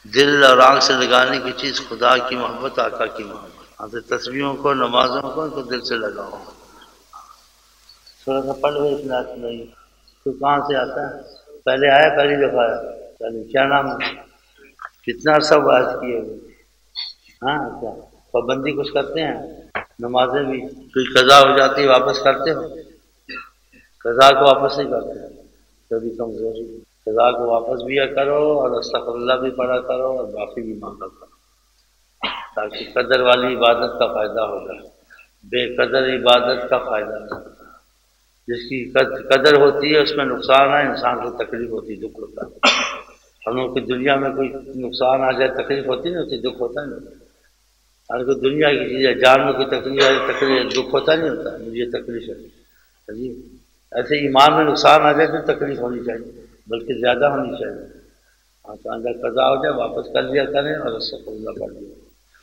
دل اور آنکھ سے لگانے کی چیز خدا کی محبت، آقا کی محبت۔ تسبیحوں کو، نمازوں کو، ان کو دل سے لگاؤ۔ تھوڑا سا پڑھ لو اس نعت میں، تو کہاں سے آتا ہے؟ پہلے آیا، پہلی دفعہ آیا؟ پہلے کیا نام ہے؟ کتنا عرصہ بات کیے ہوئے؟ ہاں کیا پابندی کچھ کرتے ہیں؟ نمازیں بھی کوئی قضا ہو جاتی واپس کرتے ہو؟ قضا کو واپس نہیں کرتے، کبھی کمزوری قضا کو واپس بھی کرو، اور استغفر اللہ بھی پڑھا کرو، اور معافی بھی مانگا کرو، تاکہ قدر والی عبادت کا فائدہ ہو جائے۔ بے قدر عبادت کا فائدہ نہیں ہوتا۔ جس کی قدر ہوتی ہے اس میں نقصان ہے، انسان کو تکلیف ہوتی، دکھ ہوتا ہے۔ ہم لوگ کی دنیا میں کوئی نقصان آ جائے تکلیف ہوتی نہیں ہوتی، دکھ ہوتا نہیں ہوتا۔ ہر کوئی دنیا کی چیز ہے، جان میں کوئی تکلیف آئے، تکلیف دکھ ہوتا نہیں ہوتا، مجھے تکلیف ہے جی۔ ایسے ایمان میں نقصان آ جائے تو تکلیف ہونی چاہیے، بلکہ زیادہ ہونی چاہیے۔ ہاں تو اگر قضا ہو جائے واپس کر لیا کریں، اور اس سے اللہ پڑھ لیا۔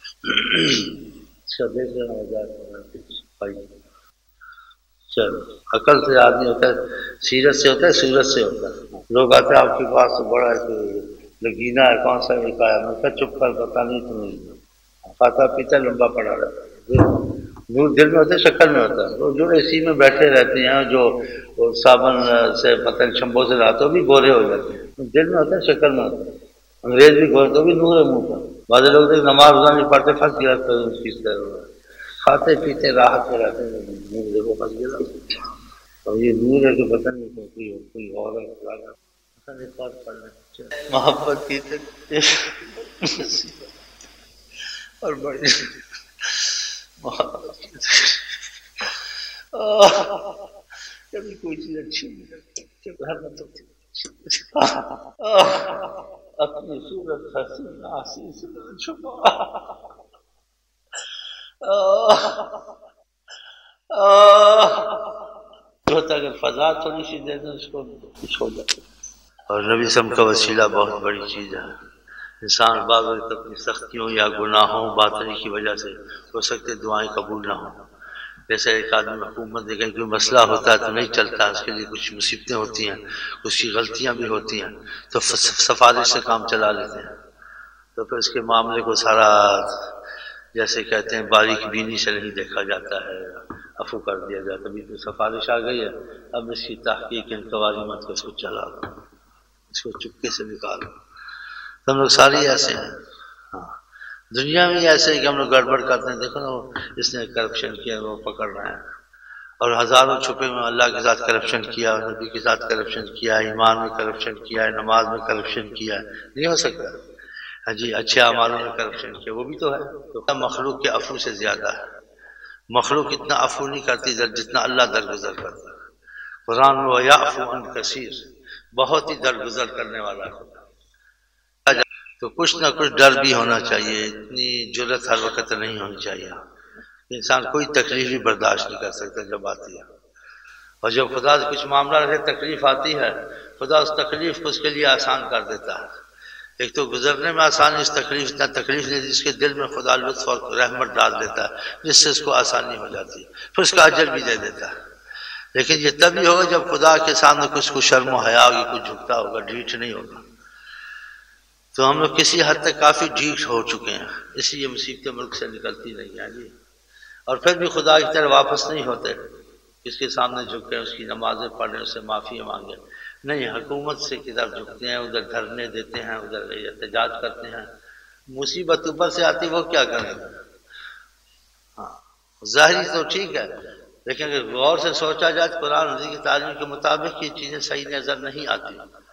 اس کا دیکھ لینا ہو جائے۔ چلو، عقل سے آدمی ہوتا ہے، سیرت سے ہوتا ہے، سورت سے ہوتا ہے۔ لوگ آتے ہیں آپ کے پاس تو بڑا ہے، لگینا ہے، کون سا نکایا؟ میں کہا چپ کر، پتا نہیں تمہیں، کھاتا پیتا لمبا پڑا رہتا ہے۔ نور دل میں ہوتا ہے، شکل میں ہوتا ہے۔ وہ جو اے سی میں بیٹھے رہتے ہیں، جو صابن سے پتہ شمبو سے نہاتے وہ بھی گورے ہو جاتے ہیں، دل میں ہوتا ہے، شکل میں ہوتا ہے۔ انگریز بھی گورے تو بھی نور ہے منہ پر۔ بعض لوگ نماز روزہ نہیں پڑھتے، پھنس گیا تو اس طرح کھاتے پیتے راحت میں رہتے ہیں، نور دیکھو پھنس گیا۔ اور یہ نور ہے کہ پتہ نہیں کوئی اور ہے۔ محبت کی اور بڑی محبت کی کبھی کوئی چیز اچھی نہیں لگتی، اپنی صورت حسین آسی سے چھپا، ہوتا اگر فضا تھوڑی سی دے دیں اس کو کچھ ہو جاتا۔ اور نبی سم کا وسیلہ بہت بڑی چیز ہے۔ انسان بعض وقت اپنی سختیوں یا گناہوں باطنی کی وجہ سے ہو سکتے دعائیں قبول نہ ہوں۔ جیسے ایک آدمی حکومت میں کہیں کوئی مسئلہ ہوتا ہے تو نہیں چلتا، اس کے لیے کچھ مصیبتیں ہوتی ہیں، اس کی غلطیاں بھی ہوتی ہیں، تو سفارش سے کام چلا لیتے ہیں، تو پھر اس کے معاملے کو سارا جیسے کہتے ہیں باریک بینی سے نہیں دیکھا جاتا ہے، عفو کر دیا جاتا ہے۔ سفارش آ گئی ہے، اب اس کی تحقیق انکواری مت کو، اس کو چلا دو، اس کو چپکے سے نکالو۔ ہم لوگ سارے ایسے ہیں، ہاں دنیا میں ایسے ہے کہ ہم لوگ گڑبڑ کرتے ہیں۔ دیکھو نا، اس نے کرپشن کیا، وہ پکڑ رہے ہیں، اور ہزاروں چھپے میں اللہ کے ساتھ کرپشن کیا، نبی کے ساتھ کرپشن کیا، ایمان میں کرپشن کیا، نماز میں کرپشن کیا، نہیں ہو سکتا۔ ہاں جی، اچھے اعمالوں میں کرپشن کیا، وہ بھی تو ہے۔ تو مخلوق کے عفو سے زیادہ ہے، مخلوق اتنا عفو نہیں کرتی جتنا اللہ درگزر کرتا ہے۔ قرآن میں یعفو عن کثیر، بہت ہی درگزر کرنے والا ہے۔ تو کچھ نہ کچھ ڈر بھی ہونا چاہیے، اتنی جرت ہر وقت نہیں ہونی چاہیے۔ انسان کوئی تکلیف بھی برداشت نہیں کر سکتا جب آتی ہے، اور جب خدا سے کچھ معاملہ رہے تکلیف آتی ہے، خدا اس تکلیف کو اس کے لیے آسان کر دیتا ہے۔ ایک تو گزرنے میں آسانی، اس تکلیف اتنا تکلیف نہیں، جس کے دل میں خدا لطف اور رحمت ڈال دیتا ہے، جس سے اس کو آسانی ہو جاتی ہے، پھر اس کا اجر بھی دے دیتا ہے۔ لیکن یہ تبھی ہوگا جب خدا کے سامنے کچھ کو شرم و حیا ہوگی، کچھ جھکتا ہوگا، ڈھیٹ نہیں ہوگا۔ تو ہم لوگ کسی حد تک کافی ڈھیٹ ہو چکے ہیں، اس لیے مصیبتیں ملک سے نکلتی نہیں ہیں جی، اور پھر بھی خدا کی طرف واپس نہیں ہوتے، اس کے سامنے جھکیں، اس کی نمازیں پڑھیں، اس سے معافی مانگیں، نہیں حکومت سے کی طرف جھکتے ہیں، ادھر دھرنے دیتے ہیں، ادھر احتجاج کرتے ہیں۔ مصیبت اوپر سے آتی وہ کیا کریں گے؟ ہاں ظاہری تو ٹھیک ہے، لیکن اگر غور سے سوچا جائے تو قرآن حدیث کی تعلیم کے مطابق یہ چیزیں صحیح نظر نہیں آتی۔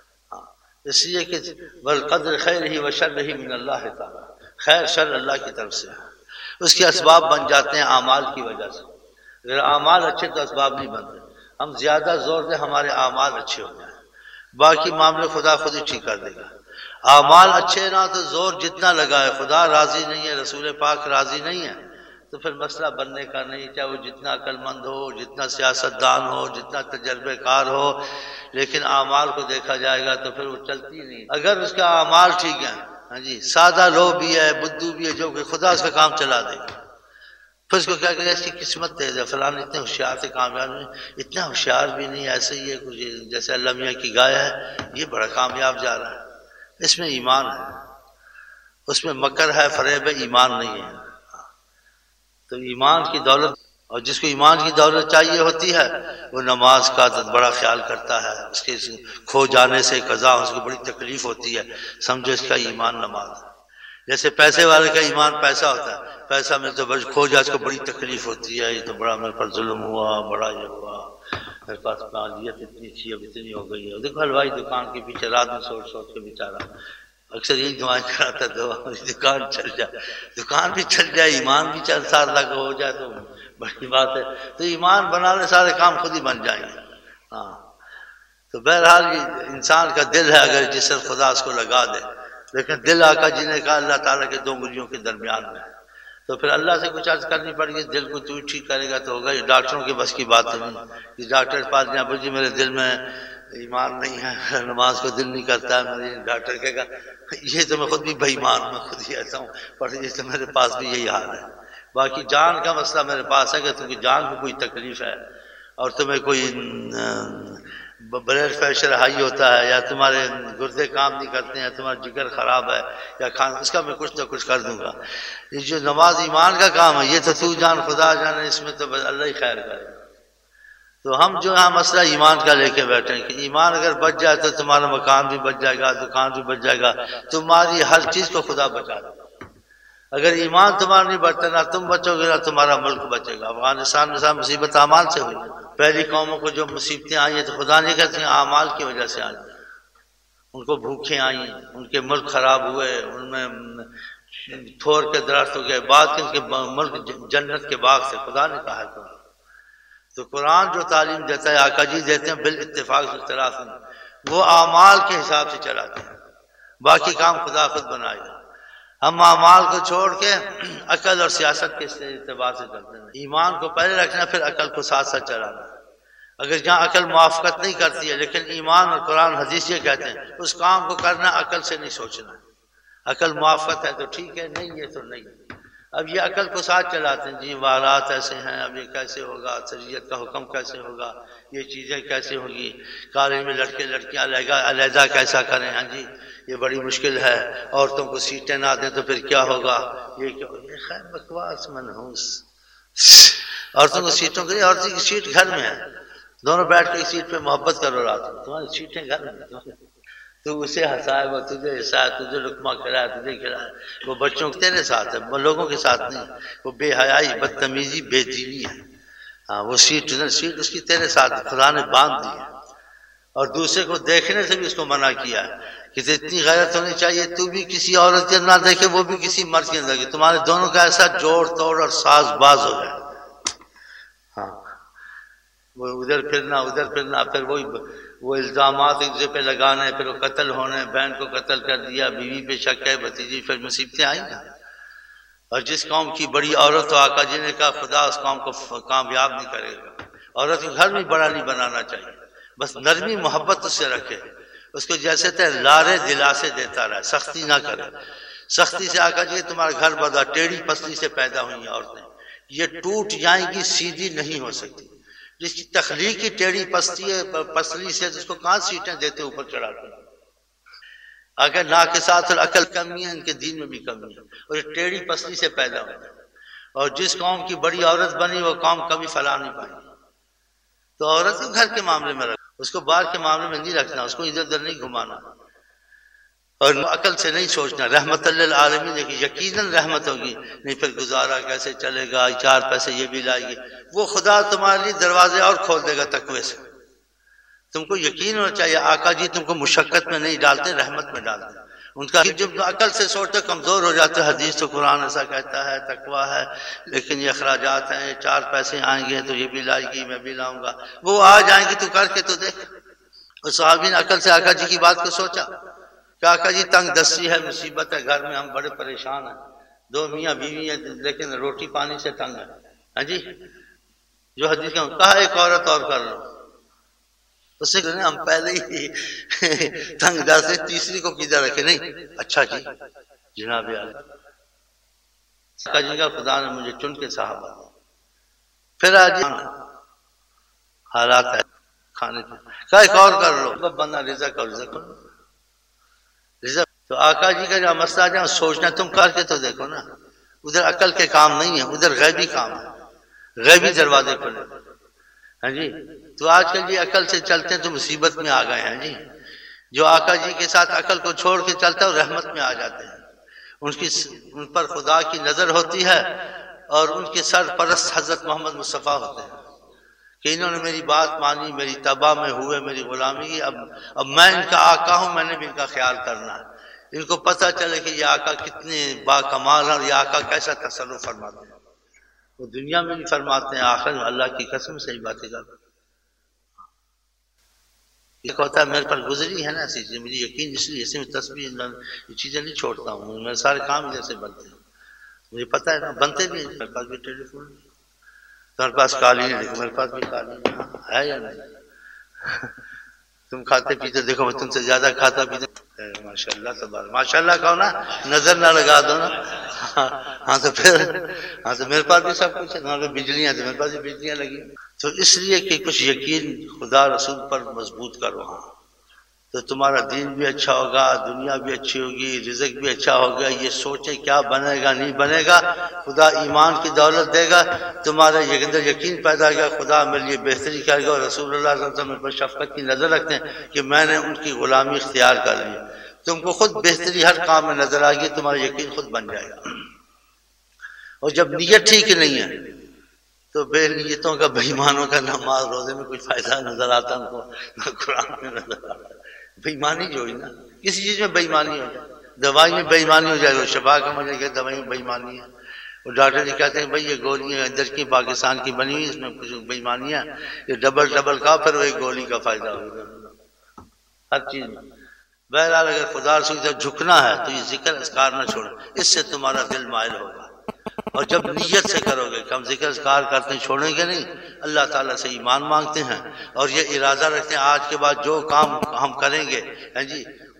اس لیے کہ والقدر خیرہ و شرہ من اللہ تعالی، خیر شر اللہ کی طرف سے ہے، اس کے اسباب بن جاتے ہیں اعمال کی وجہ سے۔ اگر اعمال اچھے تو اسباب نہیں بنتے، ہم زیادہ زور دیں ہمارے اعمال اچھے ہو جائیں، باقی معاملے خدا خود ہی ٹھیک کر دے گا۔ اعمال اچھے نہ تو زور جتنا لگائے خدا راضی نہیں ہے، رسول پاک راضی نہیں ہے، تو پھر مسئلہ بننے کا نہیں، چاہے وہ جتنا عقل مند ہو، جتنا سیاست دان ہو، جتنا تجربے کار ہو، لیکن اعمال کو دیکھا جائے گا تو پھر وہ چلتی نہیں۔ اگر اس کا اعمال ٹھیک ہے، ہاں جی، سادہ لو بھی ہے، بدو بھی ہے، جو کہ خدا اس کا کام چلا دے گا۔ پھر اس کو کیا کہ اس کی قسمت تیز ہے، فلاں اتنے ہوشیار سے کامیاب نہیں، اتنا ہوشیار بھی نہیں، ایسے ہی ہے کچھ جیسے اللہ میاں کی گائے ہے، یہ بڑا کامیاب جا رہا ہے، اس میں ایمان ہے۔ اس میں مکر ہے، فریب ہے، ایمان نہیں ہے۔ تو ایمان کی دولت، اور جس کو ایمان کی دولت چاہیے ہوتی ہے وہ نماز کا بڑا خیال کرتا ہے، اس کے کھو جانے سے قضا اس کو بڑی تکلیف ہوتی ہے، سمجھو اس کا ایمان نماز ہے۔ جیسے پیسے والے کا ایمان پیسہ ہوتا ہے، پیسہ میں تو بس کھو جائے اس کو بڑی تکلیف ہوتی ہے، یہ تو بڑا میرے پر ظلم ہوا، بڑا یہ ہوا، میرے پاس مالیت اتنی تھی اب اتنی ہو گئی ہے۔ دیکھو ہلوائی دکان کے پیچھے رات میں سوچ سوچ کے بیچارہ اکثر یہی دعائیں کراتا، دکان چل جائے، دکان بھی چل جائے، ایمان بھی چل سال تک ہو جائے تو بڑی بات ہے۔ تو ایمان بنانے سارے کام خود ہی بن جائیں گے۔ ہاں تو بہرحال یہ انسان کا دل ہے، اگر جس سے خدا اس کو لگا دے، لیکن دل آقا جی نے کہا اللہ تعالیٰ کے دو انگلیوں کے درمیان میں، تو پھر اللہ سے کچھ عرض کرنی پڑے گی، دل کو تو ٹھیک کرے گا تو ہوگا۔ یہ ڈاکٹروں کے بس کی بات نہیں، کہ ڈاکٹر کے پاس جائیں جی میرے دل میں ایمان نہیں ہے، نماز کو دل نہیں کرتا ہے، میری ڈاکٹر کہے گا یہ تو میں خود بھی بے ایمان ہوں، میں خود ہی ایسا ہوں، پر یہ تو میرے پاس بھی یہی حال ہے۔ باقی جان کا مسئلہ میرے پاس ہے کہ تمہیں جان کو کوئی تکلیف ہے اور تمہیں کوئی بلڈ پریشر ہائی ہوتا ہے، یا تمہارے گردے کام نہیں کرتے ہیں، تمہارا جگر خراب ہے یا کھانا، اس کا میں کچھ نہ کچھ کر دوں گا۔ یہ جو نماز ایمان کا کام ہے یہ تو جان خدا جانے، اس میں تو بس اللہ ہی خیر کرے۔ تو ہم جو ہے مسئلہ ایمان کا لے کے بیٹھے ہیں کہ ایمان اگر بچ جائے تو تمہارا مکان بھی بچ جائے گا، دکان بھی بچ جائے گا، تمہاری ہر چیز کو خدا بچا دے گا۔ اگر ایمان تمہارا نہیں بچتا، نہ تم بچو گے نہ تمہارا ملک بچے گا۔ افغانستان میں سب مصیبت اعمال سے ہوئی، پہلی قوموں کو جو مصیبتیں آئی ہیں تو خدا نہیں کہتے ہیں اعمال کی وجہ سے آئی، ان کو بھوکیں آئیں، ان کے ملک خراب ہوئے، ان میں تھور کے درخت ہو گئے، بعد کے ان کے ملک جنت کے باغ سے خدا نے کہا ہے۔ تو قرآن جو تعلیم دیتا ہے، آقا جی دیتے ہیں بالاتفاق اختلاف میں، وہ اعمال کے حساب سے چلاتے ہیں، باقی کام خدا خود بنائے گا۔ ہم اعمال کو چھوڑ کے عقل اور سیاست کے اعتبار سے کرتے ہیں۔ ایمان کو پہلے رکھنا، پھر عقل کو ساتھ ساتھ چلانا۔ اگر جہاں عقل موافقت نہیں کرتی ہے، لیکن ایمان اور قرآن حدیث یہ کہتے ہیں اس کام کو کرنا عقل سے نہیں سوچنا، عقل موافقت ہے تو ٹھیک ہے، نہیں ہے تو نہیں۔ اب یہ عقل کو ساتھ چلاتے ہیں، جی حالات ایسے ہیں، اب یہ کیسے ہوگا، شریعت کا حکم کیسے ہوگا، یہ چیزیں کیسے ہوگی، کالج میں لڑکے لڑکیاں علیحدہ کیسا کریں، ہاں جی یہ بڑی مشکل ہے، عورتوں کو سیٹیں نہ دیں تو پھر کیا ہوگا، یہ کیا ہوگا، یہ خیر بکواس منحوس۔ عورتوں کو سیٹوں کے، عورتوں کی سیٹ گھر میں ہے، دونوں بیٹھ کے سیٹ پہ محبت کرو رات میں، تمہاری سیٹیں گھر میں، تو اسے ہنسائے، وہ تجھے ہنسائے، تجھے لقمہ کھلائے، تجھے کھلائے، وہ بچوں کے تیرے ساتھ ہے، وہ لوگوں کے ساتھ نہیں، وہ بے حیائی، بدتمیزی، بے دینی ہے۔ ہاں وہ سیٹ اس کی تیرے ساتھ خدا نے باندھ دی ہے، اور دوسرے کو دیکھنے سے بھی اس کو منع کیا ہے کہ اتنی غیرت ہونی چاہیے تو بھی کسی عورت کے نہ دیکھے، وہ بھی کسی مرد کے نہ دیکھے، تمہارے دونوں کا ایسا جوڑ توڑ اور ساز باز ہو جائے۔ ہاں وہ ادھر پھرنا، پھر وہ الزامات ایک دوسرے پہ لگانے، پھر وہ قتل ہونے، بہن کو قتل کر دیا، بیوی پہ شک ہے، بھتیجی، پھر مصیبتیں آئیں نا۔ اور جس قوم کی بڑی عورت ہو، آقا جی نے کہا خدا اس قوم کو کامیاب نہیں کرے گا۔ عورت کو گھر بھی بڑا نہیں بنانا چاہیے، بس نرمی محبت اس سے رکھے، اس کو جیسے تے لارے دلاسے دیتا رہے، سختی نہ کرے۔ سختی سے آقا جی تمہارا گھر بدا، ٹیڑھی پسلی سے پیدا ہوئی ہیں عورتیں، یہ ٹوٹ جائیں گی، سیدھی نہیں ہو سکتی۔ جس کی تخلیق کی ٹیڑھی پسلی سے اس کو کہاں سیٹیں دیتے اوپر چڑھاتے ہیں۔ اگر ناقصات العقل کمی ہے، ان کے دین میں بھی کمی ہے، اور یہ ٹیڑھی پسلی سے پیدا ہوئی، اور جس قوم کی بڑی عورت بنی وہ قوم کبھی فلاح نہیں پائی۔ تو عورت کو گھر کے معاملے میں رکھ، اس کو باہر کے معاملے میں نہیں رکھنا، اس کو ادھر ادھر نہیں گھمانا، اور عقل سے نہیں سوچنا۔ رحمت للعالمین ہے، یقیناً رحمت ہوگی، نہیں پھر گزارا کیسے چلے گا، چار پیسے یہ بھی لائے گی، وہ خدا تمہارے لیے دروازے اور کھول دے گا تقوی سے۔ تم کو یقین ہونا چاہیے آقا جی تم کو مشقت میں نہیں ڈالتے، رحمت میں ڈالتے۔ ان کا جب عقل سے سوچتے کمزور ہو جاتے، حدیث تو قرآن ایسا کہتا ہے، تقوی ہے، لیکن یہ اخراجات ہیں، چار پیسے آئیں گے تو یہ بھی لائے گی، میں بھی لاؤں گا، وہ آ جائیں گے تو کر کے تو دیکھ۔ اور صحابی نے عقل سے آقا جی کی بات کو سوچا کہ آقا جی تنگ دستی ہے، مصیبت ہے، گھر میں ہم بڑے پریشان ہیں، دو میاں بیوی ہیں لیکن روٹی پانی سے تنگ ہے، ہاں جی جو حدیث کا کہا ایک عورت اور کر لو، اس سے کہنے ہم پہلے ہی تنگ دست ہے، تیسری کو کدھر رکھے، نہیں اچھا جی جناب آقا جی کا خدا نے مجھے چن کے صحابہ، پھر آج حالات ہے کھانے پہ، کہا ایک اور کر لو، بندہ رزق اور رزق تو تو آقا جی کا جو مسئلہ جہاں سوچنا تم کر کے تو دیکھو نا، ادھر عقل کے کام نہیں ہے، ادھر غیبی کام ہے، غیبی دروازے کھلے۔ ہاں جی، تو آج کل جی عقل سے چلتے ہیں تو مصیبت میں آ گئے ہیں جی۔ جو آقا جی کے ساتھ عقل کو چھوڑ کے چلتا ہے وہ رحمت میں آ جاتے ہیں، ان پر خدا کی نظر ہوتی ہے، اور ان کے سرپرست حضرت محمد مصطفیٰ ہوتے ہیں کہ انہوں نے میری بات مانی، میری تباہ میں ہوئے، میری غلامی کی، اب میں ان کا آقا ہوں، میں نے بھی ان کا خیال کرنا ہے۔ ان کو پتہ چلے کہ یہ آقا کتنے با کمال ہیں اور یہ آقا کیسا تصرف فرماتے ہیں۔ وہ دنیا میں بھی فرماتے ہیں، آخر میں اللہ کی قسم صحیح باتیں کرتے ہیں۔ ایک ہوتا ہے میرے پر گزری ہے نا ایسی چیزیں، مجھے یقین اس لیے اسے میں تسبیح یہ چیزیں نہیں چھوڑتا ہوں، میرے سارے کام جیسے بنتے ہیں، مجھے پتہ ہے نا، بنتے بھی ہیں۔ میرے پاس بھی ٹیلی فون، تمہارے پاس قالین ہے، میرے پاس بھی قالین ہے یا نہیں؟ تم کھاتے پیتے دیکھو، میں تم سے زیادہ کھاتا پیتا، ماشاء اللہ تبارک، ماشاء اللہ کہو نا، نظر نہ لگا دو نا۔ ہاں تو پھر، ہاں تو میرے پاس بھی سب کچھ ہے، تمہارے بجلیاں تو میرے پاس بھی بجلیاں لگی ہیں۔ تو اس لیے کہ کچھ یقین خدا رسول پر مضبوط کرو، ہاں تو تمہارا دین بھی اچھا ہوگا، دنیا بھی اچھی ہوگی، رزق بھی اچھا ہوگا۔ یہ سوچے کیا بنے گا نہیں بنے گا، خدا ایمان کی دولت دے گا، تمہارے اندر یقین پیدا ہوگا، خدا میرے لیے بہتری کرے گا، اور رسول اللہ صلی اللہ علیہ وسلم پر شفقت کی نظر رکھتے ہیں کہ میں نے ان کی غلامی اختیار کر لی، تم کو خود بہتری ہر کام میں نظر آئے گی، تمہارا یقین خود بن جائے گا۔ اور جب نیت ٹھیک نہیں ہے تو بے نیتوں کا، بے ایمانوں کا نماز روزے میں کوئی فائدہ نظر آتا ان کو، نہ قرآن میں نظر آتا۔ بے ایمانی جو ہوئی نا، کسی چیز میں بے ایمانی ہو جائے، دوائی میں بے ایمانی ہو جائے، وہ شفا کا مجھے کہ دوائی میں بے ایمانی ہے، وہ ڈاکٹر جی کہتے ہیں بھائی یہ گولی اندر کی پاکستان کی بنی ہوئی، اس میں کچھ بے ایمانی ہے، یہ ڈبل کا پھر وہی گولی کا فائدہ ہوگا ہر چیز میں۔ بہرحال اگر خدا رسول سے جھکنا ہے تو یہ ذکر اذکار نہ چھوڑے، اس سے تمہارا دل مائل ہوگا، اور جب نیت سے کرو گے کہ ہم ذکر اذکار کرتے ہیں چھوڑیں گے نہیں، اللہ تعالیٰ سے ایمان مانگتے ہیں اور یہ ارادہ رکھتے ہیں آج کے بعد جو کام ہم کریں گے، ہاں جی،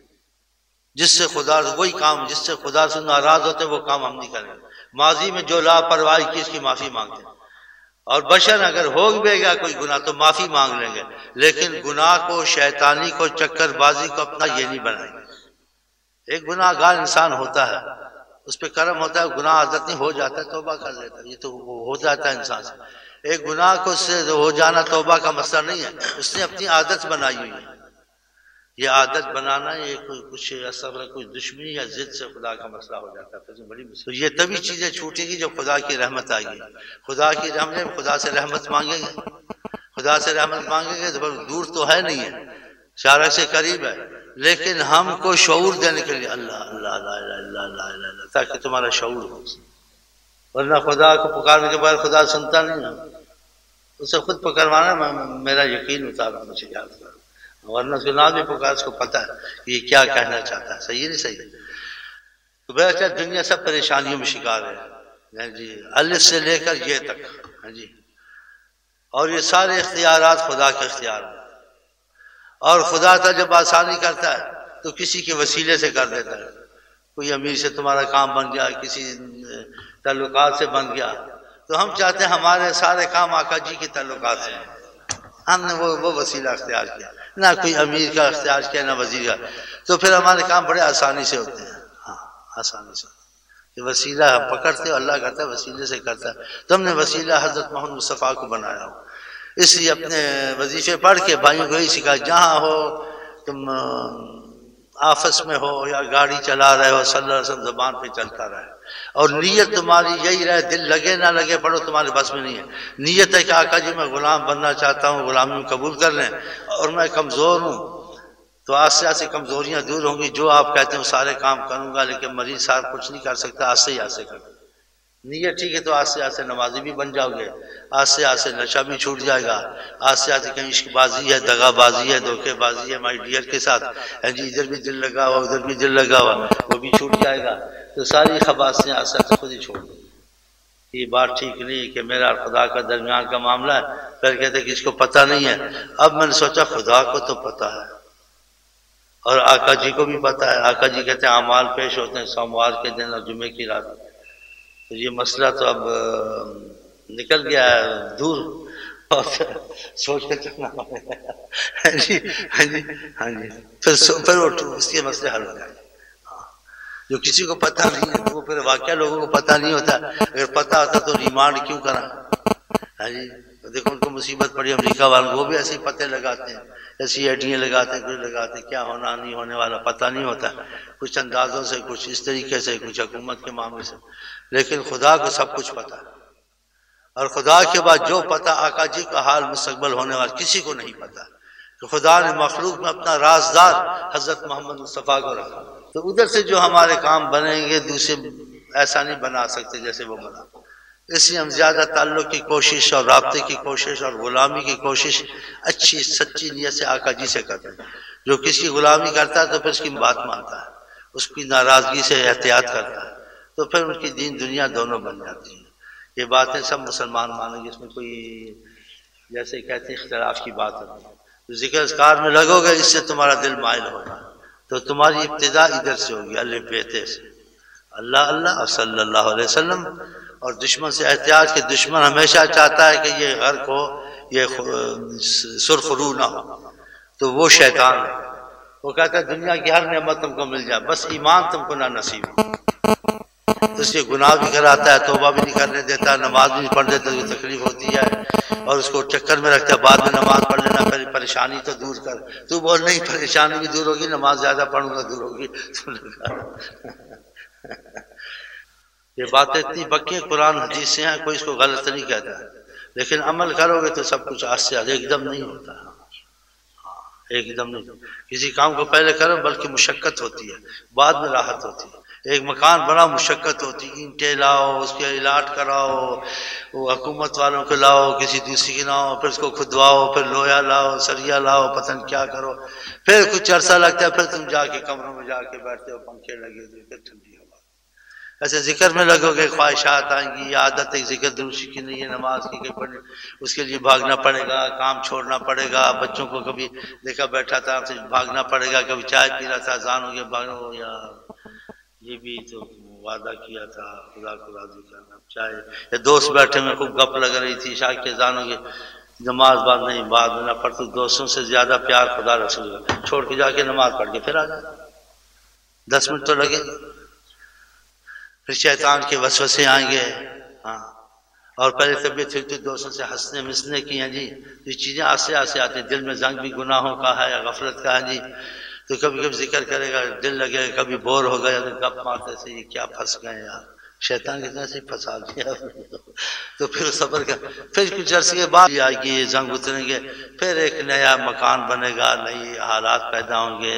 جس سے خدا، وہی کام جس سے خدا سے ناراض ہوتے ہیں وہ کام ہم نہیں کریں گے۔ ماضی میں جو لاپرواہی کی اس کی معافی مانگتے ہیں، اور بشر اگر ہو بھی گیا کوئی گناہ تو معافی مانگ لیں گے، لیکن گناہ کو، شیطانی کو، چکر بازی کو اپنا یہ نہیں بنائیں گے۔ ایک گناہ گار انسان ہوتا ہے، اس پہ کرم ہوتا ہے، گناہ عادت نہیں ہو جاتا ہے، توبہ کر لیتا ہے، یہ تو ہو جاتا ہے انسان سے۔ ایک گناہ کو سے ہو جانا توبہ کا مسئلہ نہیں ہے، اس نے اپنی عادت بنائی ہوئی ہے۔ یہ عادت بنانا یہ کچھ اصل کوئی دشمنی یا ضد سے خدا کا مسئلہ ہو جاتا ہے، بڑی تو یہ تبھی چیزیں چھوٹیں گی جب خدا کی رحمت آئے گی۔ خدا کی رحمت، خدا سے رحمت مانگیں گے، خدا سے رحمت مانگیں گے تو دور تو ہے نہیں ہے، شارع سے قریب ہے، لیکن ہم کو شعور دینے کے لیے اللہ اللہ لا الہ الا اللہ لا الہ الا اللہ، تاکہ تمہارا شعور ہو، ورنہ خدا کو پکارنے کے بعد خدا سنتا نہیں ہے، اسے خود پکڑوانا میرا یقین اتارا مجھے یاد کر، ورنہ سنا بھی پکار، اس کو پتہ ہے کہ یہ کیا کہنا چاہتا ہے، صحیح نہیں صحیح۔ تو بہرحال دنیا سب پریشانیوں میں شکار ہے جی، الف سے لے کر یہ تک، ہاں جی، اور یہ سارے اختیارات خدا کے اختیار ہیں، اور خدا تا جب آسانی کرتا ہے تو کسی کے وسیلے سے کر دیتا ہے، کوئی امیر سے تمہارا کام بن گیا، کسی تعلقات سے بن گیا، تو ہم چاہتے ہیں ہمارے سارے کام آقا جی کے تعلقات سے ہیں، ہم نے وہ وسیلہ اختیار کیا، نہ کوئی امیر کا اختیار کیا نہ وزیر کا، تو پھر ہمارے کام بڑے آسانی سے ہوتے ہیں، ہاں آسانی سے، کہ وسیلہ ہم پکڑتے ہو، اللہ کرتا ہے وسیلے سے کرتا ہے، تم نے وسیلہ حضرت محمد مصطفیٰ کو بنایا ہو، اس لیے اپنے وظیفے پڑھ کے بھائیوں کو یہی سکھا، جہاں ہو تم آفس میں ہو یا گاڑی چلا رہے ہو، صلی اللہ علیہ وسلم زبان پہ چلتا رہے، اور نیت تمہاری یہی رہے، دل لگے نہ لگے پڑھو تمہارے بس میں نہیں ہے، نیت ہے کہ آقا جی میں غلام بننا چاہتا ہوں، غلامی قبول کر لیں، اور میں کمزور ہوں تو آستے آستے کمزوریاں دور ہوں گی، جو آپ کہتے ہیں وہ سارے کام کروں گا، لیکن مریض صاحب کچھ نہیں کر سکتا، آستے ہی آستے کر، نیت ٹھیک ہے تو آستے آستے نمازی بھی بن جاؤ گے، آستے آستے نشہ بھی چھوٹ جائے گا، آستے آستے کہیں عشق بازی ہے، دغا بازی ہے، دھوکے بازی ہے مائی ڈیئر کے ساتھ، جی ادھر بھی دل لگا ہوا ادھر بھی دل لگا ہوا، وہ بھی چھوٹ جائے گا، تو ساری خباثیں آستے آستے خود ہی چھوڑ دیں۔ یہ بات ٹھیک نہیں کہ میرا اور خدا کا درمیان کا معاملہ ہے، پھر کہتے کہ اس کو پتہ نہیں ہے، اب میں نے سوچا خدا کو تو پتہ ہے اور آقا جی کو بھی پتہ ہے، آقا جی کہتے ہیں اعمال پیش ہوتے ہیں سوموار کے دن اور جمعے کی رات، تو یہ مسئلہ تو اب نکل گیا ہے دور، اور سوچ کے چلنا پڑے گا، جی ہاں جی ہاں جی، پھر اس کے مسئلے حل ہو جائیں گے، جو کسی کو پتہ نہیں ہے وہ پھر واقعہ لوگوں کو پتہ نہیں ہوتا. اگر پتہ ہوتا تو ریمانڈ کیوں کرا؟ ہاں جی دیکھو ان کو مصیبت پڑی امریکہ والوں کو، وہ بھی ایسے ہی پتے لگاتے ہیں، ایسی ایڈیاں لگاتے ہیں، کچھ لگاتے ہیں، کیا ہونا نہیں ہونے والا پتہ نہیں ہوتا، کچھ اندازوں سے، کچھ اس طریقے سے، کچھ حکومت کے معاملے سے. لیکن خدا کو سب کچھ پتہ، اور خدا کے بعد جو پتہ آقا جی کا حال مستقبل ہونے والا کسی کو نہیں پتہ. تو خدا نے مخلوق میں اپنا رازدار حضرت محمد مصطفیٰ کو رکھا. تو ادھر سے جو ہمارے کام بنیں گے دوسرے ایسا نہیں بنا سکتے جیسے وہ بنا. اس لیے ہم زیادہ تعلق کی کوشش اور رابطے کی کوشش اور غلامی کی کوشش اچھی سچی نیت سے آقا جی سے کرتے ہیں. جو کسی کی غلامی کرتا ہے تو پھر اس کی بات مانتا ہے، اس کی ناراضگی سے احتیاط کرتا ہے، تو پھر ان کی دین دنیا دونوں بن جاتی ہیں. یہ باتیں سب مسلمان مانیں گے، اس میں کوئی جیسے کہتے ہیں اختلاف کی بات نہیں. تو ذکر اذکار میں لگو گے، اس سے تمہارا دل مائل ہوگا. تو تمہاری ابتدا ادھر سے ہوگی، الف بیتے سے، اللہ اللہ اور صلی اللہ علیہ وسلم. اور دشمن سے احتیاط کہ دشمن ہمیشہ چاہتا ہے کہ یہ غرق ہو، یہ سرخ رو نہ ہو. تو وہ شیطان ہے، وہ کہتا ہے دنیا کی ہر نعمت تم کو مل جائے، بس ایمان تم کو نہ نصیب ہو. تو اس لیے گناہ بھی کراتا ہے، توبہ بھی نہیں کرنے دیتا، نماز بھی نہیں پڑھ دیتا، تو تکلیف ہوتی ہے، اور اس کو چکر میں رکھتا ہے بعد میں نماز پڑھ لینا، پہلے پریشانی تو دور کر. تو بول نہیں پریشانی بھی دور ہوگی، نماز زیادہ پڑھوں گا دور ہوگی. یہ باتیں اتنی پکی قرآن حدیث سے ہیں، کوئی اس کو غلط نہیں کہتا ہے. لیکن عمل کرو گے تو سب کچھ آہستہ آہستہ، ایک دم نہیں ہوتا. ایک دم نہیں، کسی کام کو پہلے کرو بلکہ مشقت ہوتی ہے، بعد میں راحت ہوتی ہے. ایک مکان بڑا مشقت ہوتی، اینٹیں لاؤ، اس کے علاٹ کراؤ، وہ حکومت والوں کو لاؤ، کسی دوسری کے لاؤ، پھر اس کو کھدواؤ، پھر لویا لاؤ، سریا لاؤ، پتہ نہیں کیا کرو، پھر کچھ عرصہ لگتا ہے، پھر تم جا کے کمروں میں جا کے بیٹھتے ہو، پنکھے لگے ہوئے، پھر ٹھنڈی ہوا. ایسے ذکر میں لگو گے، خواہشات آئیں گی، یہ عادت ایک ذکر دروشی کی نہیں ہے، نماز کی پڑھنے، اس کے لیے بھاگنا پڑے گا، کام چھوڑنا پڑے گا. بچوں کو کبھی دیکھا بیٹھا تھا تو بھاگنا پڑے گا، کبھی چائے پی رہا تھا اذان ہو گیا بھاگنا ہو یار، یہ بھی تو وعدہ کیا تھا خدا کو راضی کرنا. چائے یا دوست بیٹھے میں خوب گپ لگ رہی تھی، عشاء کے اذان ہو گیا، نماز بعد نہیں، بعد میں نہ پڑھتے. دوستوں سے زیادہ پیار خدا رسول کا، چھوڑ کے جا کے نماز پڑھ کے پھر آ جائے، 10 منٹ تو لگے. پھر شیطان کے وسوسے آئیں گے. ہاں، اور پہلے طبیعت ٹھیک تھی، دوستوں سے ہنسنے مسنے کی ہیں جی، یہ چیزیں آستے آستے آتی ہیں. دل میں زنگ بھی گناہوں کا ہے یا غفلت کا ہے جی، تو کبھی کبھی ذکر کرے گا، دل لگے گا، کبھی بور ہو گیا تو گپ مارتے سے یہ کیا پھنس گئے یار، شیطان کی طرح سے پھنسا دیا. تو پھر صبر کر، پھر کچھ عرصے کے بعد آئے گی، زنگ اتریں گے، پھر ایک نیا مکان بنے گا، نئی حالات پیدا ہوں گے،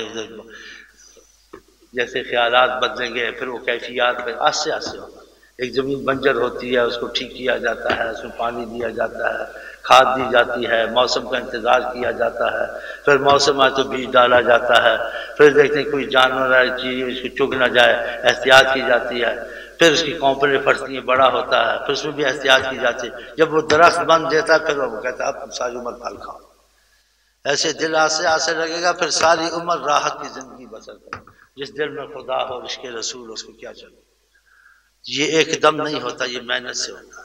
جیسے خیالات بدلیں گے، پھر وہ کیفیات پہ آستے آستے ہوگا. ایک زمین بنجر ہوتی ہے، اس کو ٹھیک کیا جاتا ہے، اس میں پانی دیا جاتا ہے، کھاد دی جاتی ہے، موسم کا انتظار کیا جاتا ہے، پھر موسم آئے تو بیج ڈالا جاتا ہے، پھر دیکھتے ہیں کوئی جانور ہے چیز اس کو چگ نہ جائے، احتیاط کی جاتی ہے، پھر اس کی کونپلیں پھٹتی ہیں، بڑا ہوتا ہے، پھر اس میں بھی احتیاط کی جاتی ہے. جب وہ درخت بن دیتا ہے پھر وہ کہتا ہے اب تم ساری عمر پھل کھاؤ. ایسے دل آسے آسے لگے گا، پھر ساری عمر راحت کی زندگی بسر کرو. جس دل میں خدا ہو، عشق رسول، اس کو کیا چلے. یہ ایک دم نہیں ہوتا، یہ محنت سے ہوتا.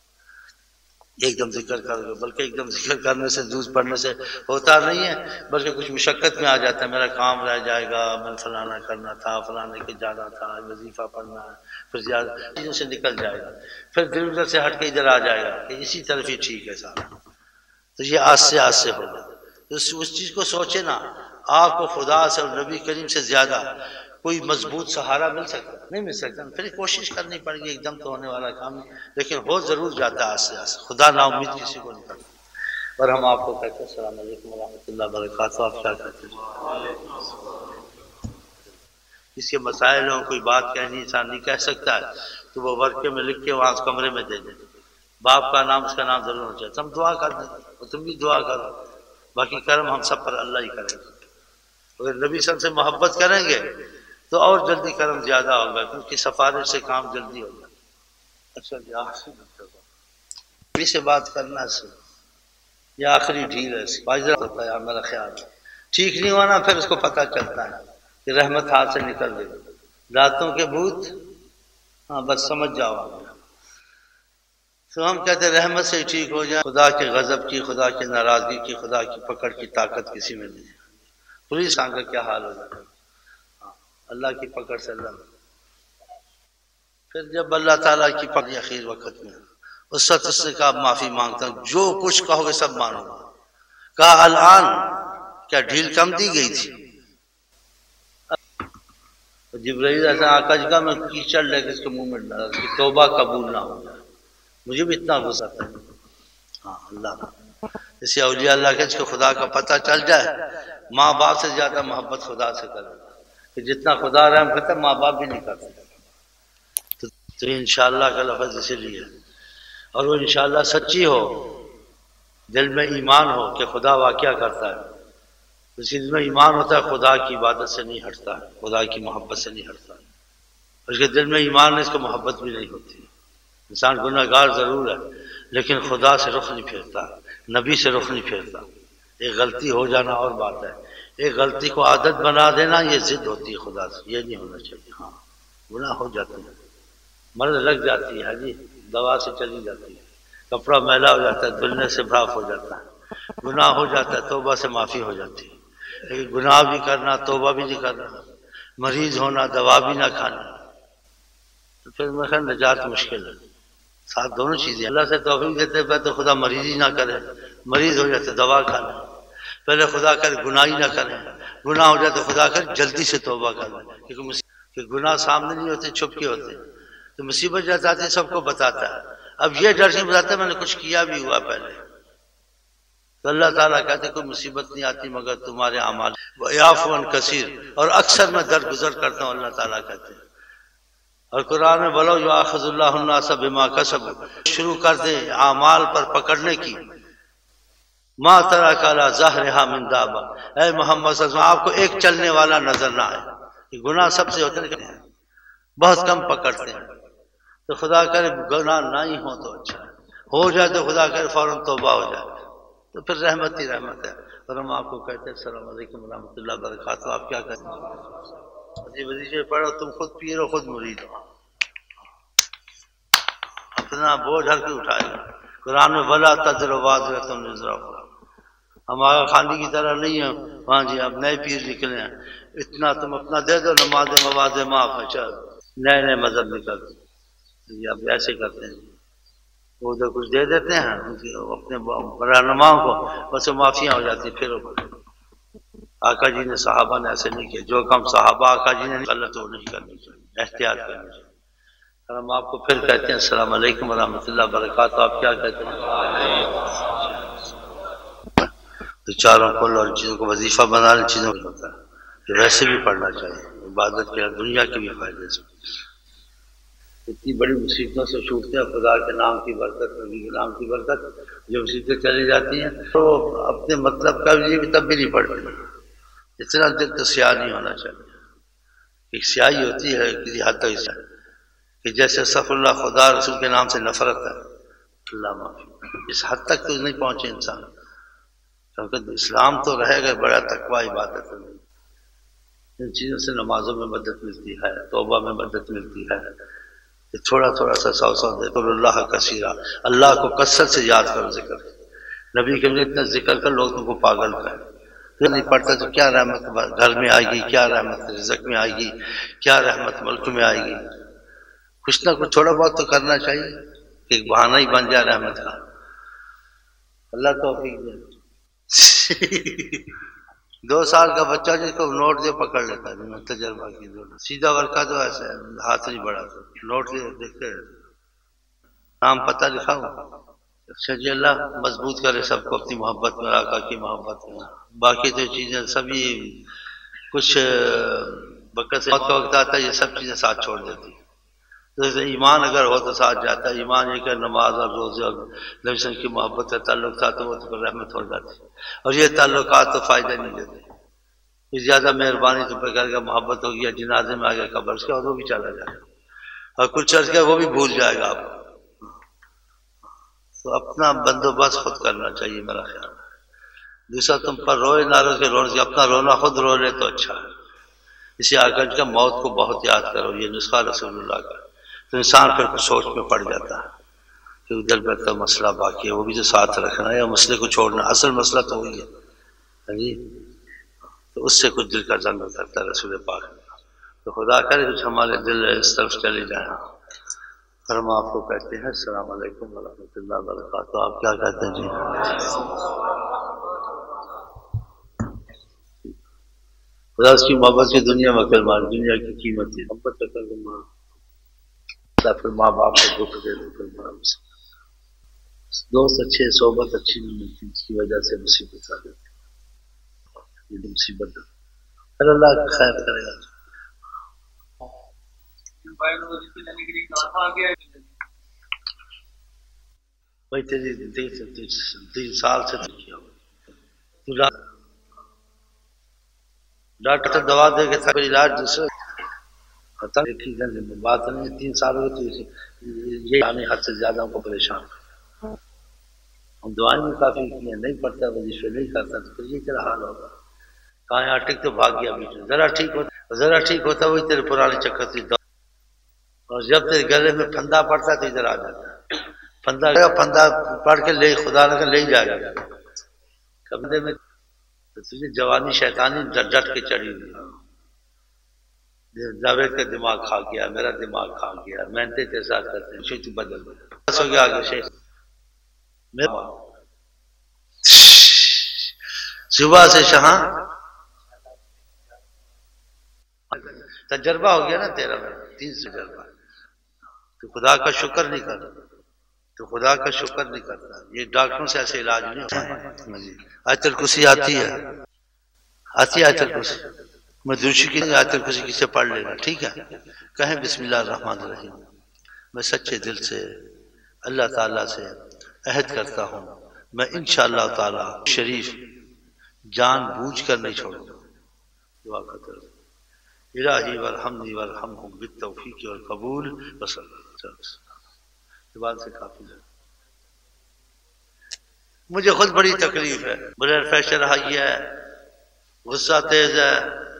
ایک دم ذکر کر گے، بلکہ ایک دم ذکر کرنے سے، دوز پڑھنے سے ہوتا نہیں ہے، بلکہ کچھ مشقت میں آ جاتا ہے. میرا کام رہ جائے گا، میں فلانا کرنا تھا، فلانے کے جانا تھا، وظیفہ پڑھنا ہے، پھر زیادہ چیزوں سے نکل جائے گا، پھر دل ادھر سے ہٹ کے ادھر آ جائے گا کہ اسی طرف ہی ٹھیک ہے سارا. تو یہ آستے آستے ہوگا. تو اس چیز کو سوچے نا، آپ کو خدا سے اور نبی کریم سے زیادہ کوئی مضبوط سہارا مل سکتا نہیں؟ مل سکتا. پھر کوشش کرنی پڑے گی، ایک دم تو ہونے والا کام نہیں، لیکن ہو ضرور جاتا ہے آستے آستے. خدا نا امید کسی کو نہیں کرتا. اور ہم آپ کو کہتے ہیں السلام علیکم ورحمۃ اللہ وبرکاتہ. آپ کیا کہتے ہیں؟ اس کے مسائل ہوں، کوئی بات کہنی انسان نہیں کہہ سکتا ہے تو وہ ورقے میں لکھ کے وہاں کمرے میں دے دیں. باپ کا نام، اس کا نام ضرور ہونا چاہیے. ہم دعا کر دیں اور تم بھی دعا کرو. باقی کرم ہم سب پر اللہ ہی کرے گا. اگر نبی صلی اللہ علیہ وسلم سے محبت کریں گے تو اور جلدی کرم زیادہ ہوگا، کیونکہ سفارش سے کام جلدی ہوگا. اچھا جی، آخری سے بات کرنا سے یہ آخری ڈھیل ہے، فائدہ ہوتا ہے میرا خیال. ٹھیک نہیں ہونا پھر اس کو پتہ چلتا ہے کہ رحمت ہاتھ سے نکل گئی. راتوں کے بھوت، ہاں بس سمجھ جاؤ. تو ہم کہتے ہیں رحمت سے ٹھیک ہو جائے. خدا کے غضب کی، خدا کی ناراضگی کی، خدا کی پکڑ کی طاقت کسی میں نہیں ہے. پولیس آن کا کیا حال ہو جاتا ہے. اللہ کی پکڑ سے اللہ پھر جب اللہ تعالیٰ کی پڑی اخیر وقت میں اس وقت اس نے کہا معافی مانگتا ہوں، جو کچھ کہو گے سب مانوں گا۔ کہا الان، کیا ڈھیل کم دی گئی تھی؟ جبرائیل ایسا آقا جی کا میں کیچڑ لے کے اس کے منہ میں ڈالا کہ توبہ قبول نہ ہو جائے، مجھے بھی اتنا غصہ تھا۔ ہاں اللہ کا جیسے اولیاء اللہ کے اس کو خدا کا پتہ چل جائے، ماں باپ سے زیادہ محبت خدا سے کرے کہ جتنا خدا رحم کرتا ہے ماں باپ بھی نہیں کرتے۔ تو انشاءاللہ کا لفظ اسی لیے، اور وہ انشاءاللہ سچی ہو، دل میں ایمان ہو کہ خدا واقعہ کرتا ہے، اس دل میں ایمان ہوتا ہے خدا کی عبادت سے نہیں ہٹتا، خدا کی محبت سے نہیں ہٹتا، اس کے دل میں ایمان ہے، اس کو محبت بھی نہیں ہوتی۔ انسان گناہ گار ضرور ہے لیکن خدا سے رخ نہیں پھیرتا، نبی سے رخ نہیں پھیرتا۔ ایک غلطی ہو جانا اور بات ہے، ایک غلطی کو عادت بنا دینا یہ ضد ہوتی ہے خدا سے، یہ نہیں ہونا چاہیے۔ ہاں گناہ ہو جاتے ہیں، مرض لگ جاتی ہے جی، دوا سے چلی جاتی ہے، کپڑا میلا ہو جاتا ہے، دھلنے سے بھاپ ہو جاتا ہے، گناہ ہو جاتا ہے، توبہ سے معافی ہو جاتی ہے۔ لیکن گناہ بھی کرنا، توبہ بھی نہیں کرنا، مریض ہونا، دوا بھی نہ کھانا، تو پھر میں خیال نجات مشکل ہے۔ ساتھ دونوں چیزیں اللہ سے توفیق دیتے پہ تو خدا مریض ہی نہ کرے، مریض ہو جاتے دوا کھانا، پہلے خدا کر گناہ ہی نہ کریں، گناہ ہو جائے تو خدا کر جلدی سے توبہ کر لیں، کیونکہ گناہ سامنے نہیں ہوتے، چھپ کے ہوتے، تو مصیبت جب آتی ہے سب کو بتاتا ہے۔ اب یہ ڈر سے بتاتا ہے میں نے کچھ کیا بھی ہوا پہلے، تو اللہ تعالیٰ کہتے کوئی مصیبت نہیں آتی مگر تمہارے اعمال، وَيَعْفُو عَنْ كَثِيرٍ، اور اکثر میں درگزر کرتا ہوں، اللہ تعالیٰ کہتے ہیں۔ اور قرآن میں بولو یؤاخذ اللہ الناس بما کسبوا، شروع کر دیں اعمال پر پکڑنے کی، ما ترک علی ظہرہا من دابہ، اے محمد صلی اللہ علیہ وسلم آپ کو ایک چلنے والا نظر نہ آئے۔ یہ گناہ سب سے ہوتے ہیں، بہت کم پکڑتے ہیں، تو خدا کرے گناہ نہ ہی ہو تو اچھا ہے، ہو جائے تو خدا کرے فوراً توبہ ہو جائے تو پھر رحمت ہی رحمت ہے۔ اور ہم آپ کو کہتے ہیں السلام علیکم ورحمۃ اللہ وبرکاتہ، آپ کیا کہتے ہیں؟ جی وظیفے پڑھو، تم خود پیر ہو خود مرید ہو، اپنا بوجھ ہر کوئی اٹھائے گا۔ قرآن میں ولا تزر وازرۃ وزر اخری، ہم آغا خاندی کی طرح نہیں ہیں، ہاں جی اب نئے پیر نکلے ہیں، اتنا تم اپنا دے دو نماز مواد معاف ہے، چل نئے نئے مذہب نکل جی، اب ایسے کرتے ہیں، وہ ادھر کچھ دے دیتے ہیں اپنے رہنماؤں کو، بس معافیاں ہو جاتی، پھر آقا جی نے صحابہ نے ایسے نہیں کیا، جو کام صحابہ آقا جی نے غلط وہ نہیں کرنی چاہیے، احتیاط کرنی چاہیے۔ اور ہم آپ کو پھر کہتے ہیں السلام علیکم ورحمۃ اللہ وبرکاتہ، آپ کیا کہتے ہیں؟ تو چاروں کل اور چیزوں کو وظیفہ بنانے چیزوں کو ہوتا ہے کہ ویسے بھی پڑھنا چاہیے، عبادت کے دنیا کے بھی فائدے سے۔ اتنی بڑی مصیبتوں سے چھوٹتے ہیں، خدا کے نام کی برکت، نبی کے نام کی برکت، جو مصیبتیں چلی جاتی ہیں تو اپنے مطلب کا لیے بھی تب بھی نہیں پڑھتے۔ اتنا دل تو سیاہ نہیں ہونا چاہیے، ایک سیاہی ہوتی ہے کسی حد تک کہ جیسے استغفر اللہ خدا رسول کے نام سے نفرت ہے، اللہ معافی، اس حد تک تو نہیں پہنچے انسان، کیونکہ اسلام تو رہے گا بڑا تقوی عبادت ہے، ان چیزوں سے نمازوں میں مدد ملتی ہے، توبہ میں مدد ملتی ہے، تھوڑا تھوڑا سا سو سو دے تو اللہ کثیرہ، اللہ کو کثرت سے یاد کرو، ذکر نبی کے لیے اتنا ذکر کر لوگوں کو پاگل کر، نہیں پڑھتا تو کیا رحمت گھر میں آئے گی، کیا رحمت رزق میں آئے گی، کیا رحمت ملک میں آئے گی۔ کچھ نہ کچھ تھوڑا بہت تو کرنا چاہیے کہ ایک بہانہ ہی بن جائے رحمت کا، اللہ توفیق دے۔ 2 سال کا بچہ جس کو نوٹ دے پکڑ لیتا ہے، تجربہ کی سیدھا ورقہ تو ایسا ہے، ہاتھ نہیں بڑھا نوٹ دیکھتے نام پتہ لکھا ہو۔ اچھا جی، اللہ مضبوط کرے سب کو اپنی محبت میں، آقا کی محبت میں۔ باقی تو چیزیں سبھی کچھ وقت سے موت کا وقت آتا ہے، یہ سب چیزیں ساتھ چھوڑ دیتی ہیں۔ جیسے ایمان اگر ہو تو ساتھ جاتا ہے، ایمان یہ کہ نماز اور روزے اور نبی صلی اللہ علیہ وسلم کی محبت کا تعلق تھا تو وہ تو رحمت ہو جاتی، اور یہ تعلقات تو فائدہ نہیں دیتے، زیادہ مہربانی تو پہ کر کے محبت ہوگی یا جنازے میں آ گیا قبر کے اور وہ بھی چلا جائے گا، اور کچھ عرض کے وہ بھی بھول جائے گا آپ کو۔ تو اپنا بندوبست خود کرنا چاہیے میرا خیال ہے، دوسرا تم پر روئے نہ رو کے رونے سے اپنا رونا خود رو لے تو اچھا ہے۔ اسی آکج کا موت کو بہت یاد کرو، یہ نسخہ رسول اللہ کا، تو انسان پھر سوچ میں پڑ جاتا ہے کہ ادھر پہ تو مسئلہ باقی ہے، وہ بھی تو ساتھ رکھنا ہے، یا مسئلے کو چھوڑنا، اصل مسئلہ تو وہی ہے جی، تو اس سے کچھ دل کا زنگ اترتا ہے رسول پاک، تو خدا کرے کچھ ہمارے دل اس طرف چلے جائیں۔ ہم آپ کو کہتے ہیں السلام علیکم ورحمۃ اللہ وبرکاتہ. آپ کیا کہتے ہیں جی؟ خدا اس کی محبت کی دنیا میں کر مار، دنیا کی قیمت ہے محبت کر مار. پھر ماں باپ کو دکھ دے دو پھر مار. دوست اچھے، صحبت اچھی نہیں ملتی، اس کی وجہ سے مصیبت آ جاتی ہے. یہ مصیبت ہے، پھر اللہ خیر کرے گا. بھائی تیری 3 سال سے کیا ڈاکٹر دوا دے کے تھا علاج دوسرے بات نہیں. 3 سال ہوئے تو یہ حد سے زیادہ ہم کو پریشان. ہم دعائیں بھی کافی کی ہیں، نہیں پڑھتا وظیفے نہیں کرتا تو پھر یہ تیرا حال ہوگا. کہاں یہاں ٹک تو بھاگ گیا بیچ میں. ذرا ٹھیک ہوتا وہی تیرے پرانے چکر تھی. اور جب تیرے گلے میں پھندا پڑتا تو ادھر آ جاتا. پھندا پڑھ کے لے خدا نہ لے جائے گا کبندے میں. تجھے جوانی شیطانی ڈٹ کے چڑھی ہوئی. جاوید کا دماغ کھا گیا، میرا دماغ کھا گیا. محنتیں کے ساتھ کرتے ہیں شیخ بدل بس ہو گیا آگے شیخ. صبح سے شہاں تجربہ ہو گیا نا تیرا. 3 تجربہ. تو خدا کا شکر نہیں کرتا، تو خدا کا شکر نہیں کرتا. یہ ڈاکٹروں سے ایسے علاج نہیں ہوتا. آیت الکرسی آتی ہے، آتی ہے آیت الکرسی. میں دوسری کی نہیں، آیت الکرسی کسی سے پڑھ لینا ٹھیک ہے. کہیں بسم اللہ الرحمن الرحیم. میں سچے دل سے اللہ تعالیٰ سے عہد کرتا ہوں میں انشاءاللہ تعالیٰ شریف جان بوجھ کر نہیں چھوڑوں گا. دعا کرتا ہوں الہی ورحمنی ورحمہم بالتوفیق والقبول وصلی اللہ. زبان سے کافی ہے. مجھے خود بڑی تکلیف ہے، بلڈ پریشر ہائی ہے، غصہ تیز ہے.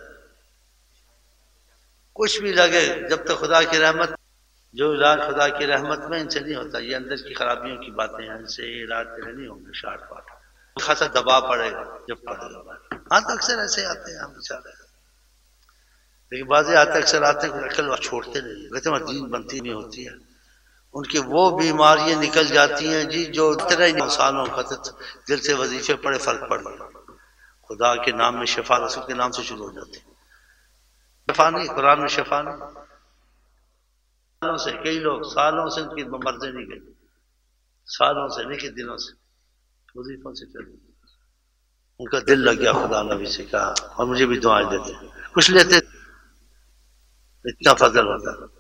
کچھ بھی لگے جب تک خدا کی رحمت، جو علاج خدا کی رحمت میں ان سے نہیں ہوتا. یہ اندر کی خرابیوں کی باتیں ہیں، ان سے علاج تیرے نہیں ہوں گے. شارٹ پاٹ خاصا دباؤ پڑے گا جب پڑے گا. ہاں تو اکثر ایسے آتے ہیں ہم بیچارے. لیکن بعض آتے اکثر آتے ہیں عقل چھوڑتے نہیں. کہتے ہیں دین بنتی نہیں ہوتی ہے. ان کی وہ بیماریاں نکل جاتی ہیں جی جو اتنا ہی سالوں خطر دل سے وظیفے پڑے فرق پڑ گیا. خدا کے نام میں شفا، رسول کے نام سے شروع ہو جاتی ہے. شفا نہیں، قرآن میں شفا نہیں. سالوں سے کئی لوگ سالوں سے ان کی مرضیں نہیں گئی، سالوں سے نہیں کہ دنوں سے وظیفوں سے چل. ان کا دل لگ گیا خدا نبی سے کہا. اور مجھے بھی دعائیں دیتے کچھ لیتے. اتنا فضل ہوتا ہے.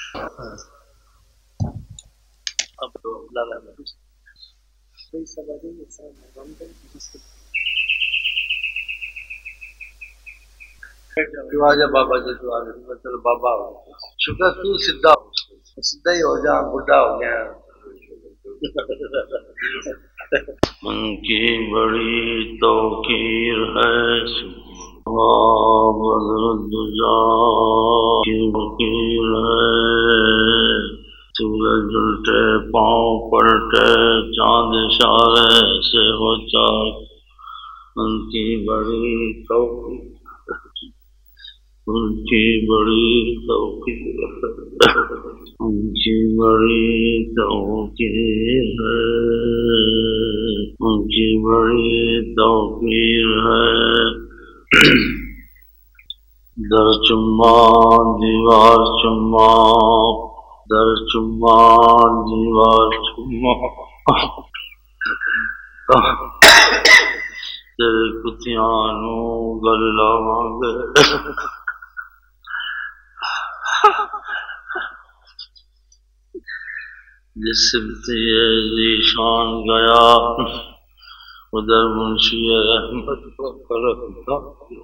اب تو بابا جی چلو بابا شکر تو سیدھا سیدھا ہی ہو جا. بڈھا ہو گیا. ان کی بڑی توقیر ہے سورج الٹے پاؤں پلٹے چاند اشارے سے ہو چاک. ان کی بڑی توقیر، ان کی بڑی توقیر، ان کی بڑی توقیر ہے، ان کی بڑی توقیر ہے. در چما دیوار چما، در چما دیوار چما، تیرے کتیاں نو گل لاواں گے. جس سمتی ذیشان گیا ادھر منشی احمد کو کرتا.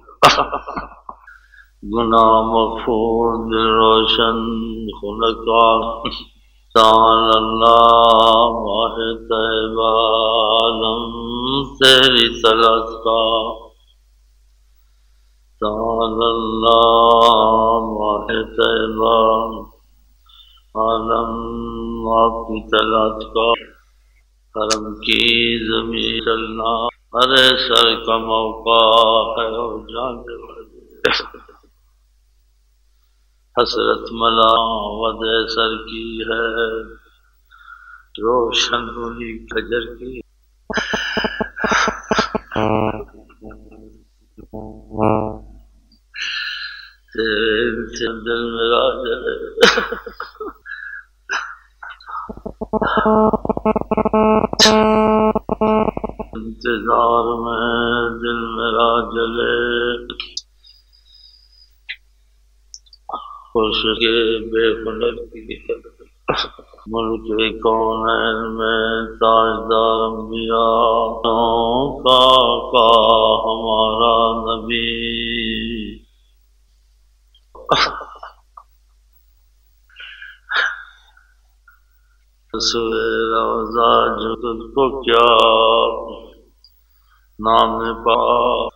گناہ مغفور دل روشن خلقا تعالی اللہ واحد طیبہ عالم تیری صلاۃ کا. تعالی اللہ واحد طیبہ عالم آپ کی طلعت کا. حرم کی زمین چلنا ارے سر کا موقع ہے اور جانے والے حسرت ملا ود سر کی ہے، روشن ہوئی فجر کی دل میرا جلے انتظار میں دل میرا جلے، خوش کے بے خلق کی ہے، ملک کونین میں تاجدار انبیاء کا ہمارا نبی، روزہ جو تجھ کو کیا نام پاک،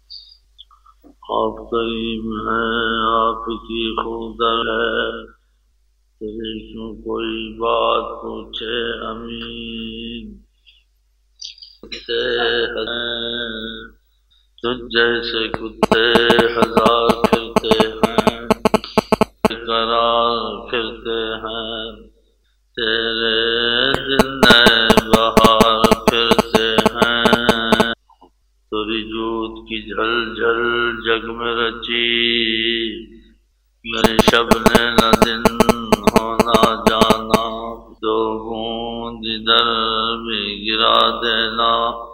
آپ کریم ہیں آپ کی خودر ہے، تیرے کیوں کوئی بات پوچھے امین، کتے ہیں تجھ جیسے کتے ہزار پھرتے ہیں، قرار پھرتے ہیں، تیرے دل بہار پھرتے ہیں، تیری جود کی جھل جھل جگ میں رچی، میرے شب نے نہ دن ہونا جانا، دو بوند ادھر بھی گرا دینا،